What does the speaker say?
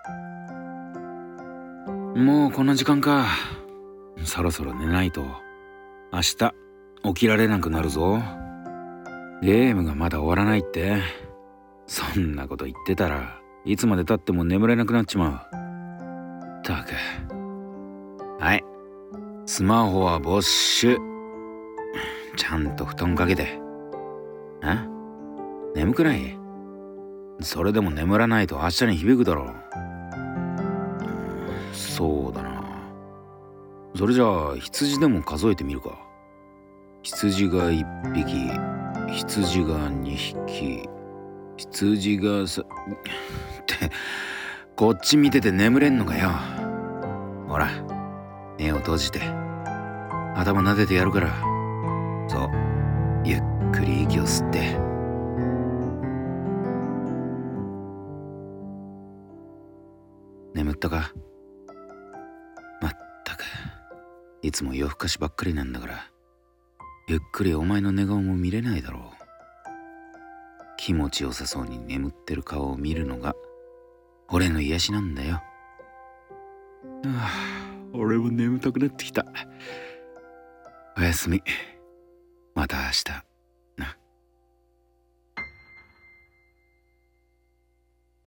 もうこんな時間か。そろそろ寝ないと明日起きられなくなるぞ。ゲームがまだ終わらないって。そんなこと言ってたらいつまでたっても眠れなくなっちまう。たく。はい、スマホは没収。ちゃんと布団かけて。眠くない？それでも眠らないと明日に響くだろう。そうだな。それじゃあ羊でも数えてみるか。羊が1匹、羊が2匹、羊がってこっち見てて眠れんのかよ。ほら、目を閉じて頭撫でてやるから。そう、ゆっくり息を吸って。眠ったか？まったく、いつも夜更かしばっかりなんだから、ゆっくりお前の寝顔も見れないだろう。気持ちよさそうに眠ってる顔を見るのが俺の癒しなんだよ。俺も眠たくなってきた。おやすみ。また明日。